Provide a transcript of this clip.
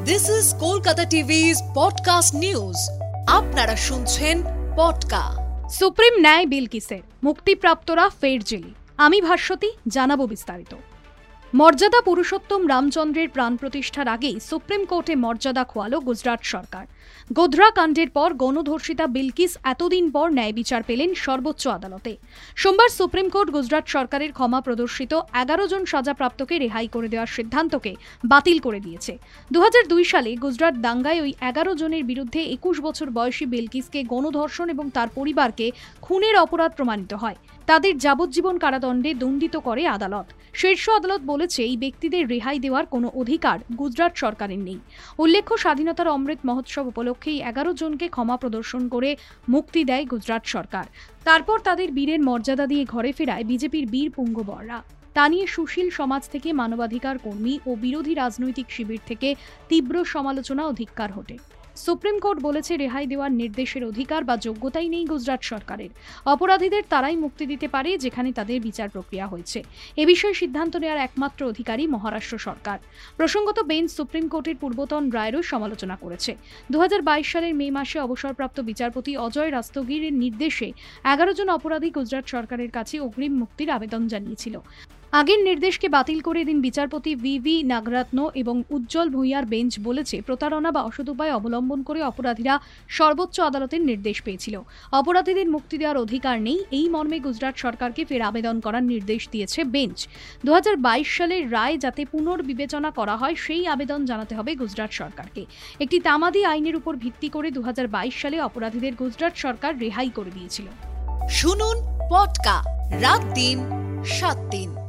This is Kolkata TV's podcast news. আপনারা শুনছেন পডকা। Supreme ন্যায় বিলকিসের মুক্তিপ্রাপ্তরা ফের জেলে। আমি ভাস্বতী, জানাবো বিস্তারিত। মর্যাদা পুরুষোত্তম রামচন্দ্রের প্রাণ প্রতিষ্ঠার আগেই সুপ্রিম কোর্টে মর্যাদা খোয়ালো গুজরাট সরকার। গোধরা কাণ্ডের পর গণধর্ষিতা বিলকিস এতদিন পর ন্যায় বিচার পেলেন সর্বোচ্চ আদালতে। সোমবার সুপ্রিম কোর্ট গুজরাট সরকারের ক্ষমা প্রদর্শিত 11 জন সাজাপ্রাপ্তকে রেহাই করে দেওয়ার সিদ্ধান্তকে বাতিল করে দিয়েছে। 2002 সালে গুজরাট দাঙ্গায় ওই 11 জনের বিরুদ্ধে 21 বছর বয়সী বিলকিসকে গণধর্ষণ এবং তার পরিবারকে খুনের অপরাধ প্রমাণিত হয়। তাদের যাবজ্জীবন কারাদণ্ডে দণ্ডিত করে আদালত। শীর্ষ আদালত বলেছে এই ব্যক্তিদের রেহাই দেওয়ার কোনো অধিকার গুজরাট সরকারের নেই। উল্লেখ্য, স্বাধীনতার অমৃত মহোৎসব উপলক্ষেই 11 জনকে ক্ষমা প্রদর্শন করে মুক্তি দেয় গুজরাট সরকার। তারপর তাদের বীরের মর্যাদা দিয়ে ঘরে ফেরায় বিজেপির বীর পুঙ্গবররা। তা নিয়ে সুশীল সমাজ থেকে মানবাধিকার কর্মী ও বিরোধী রাজনৈতিক শিবির থেকে তীব্র সমালোচনা ও ধিক্কার ওঠে। সুপ্রিম কোর্ট বলেছে, রেহাই দেওয়ার নির্দেশের অধিকার বা যোগ্যতাই নেই গুজরাট সরকারের। অপরাধীদের তারাই মুক্তি দিতে পারে যেখানে তাদের বিচার প্রক্রিয়া হয়েছে। এ বিষয়ে সিদ্ধান্ত নেওয়ার একমাত্র অধিকারী মহারাষ্ট্র সরকার। প্রসঙ্গত, বেঞ্চ সুপ্রিম কোর্টের পূর্বতন রায়েরও সমালোচনা করেছে। 2022 সালের মে মাসে অবসরপ্রাপ্ত বিচারপতি অজয় রাস্তোগির নির্দেশে 11 জন অপরাধী গুজরাট সরকারের কাছে অগ্রিম মুক্তির আবেদন জানিয়েছিল। আগের নির্দেশকে বাতিল করে দিন বিচারপতি VV নাগরত্ন এবং উজ্জ্বল ভূঁইয়ার বেঞ্চ বলেছে, প্রতারণা বা অসৎ উপায় অবলম্বন করে অপরাধীরা সর্বোচ্চ আদালতের নির্দেশ পেয়েছিল। অপরাধীদের মুক্তি দেওয়ার অধিকার নেই, এই মর্মে গুজরাট সরকারকে ফের আবেদন করার নির্দেশ দিয়েছে বেঞ্চ। 2022 সালের রায় যাতে পুনর্বিবেচনা করা হয় সেই আবেদন জানাতে হবে গুজরাট সরকারকে। একটি তামাদি আইনের উপর ভিত্তি করে 2022 সালে অপরাধীদের গুজরাট সরকার রেহাই করে দিয়েছিল। শুনুন পডকা, রাত দিন 7 দিন।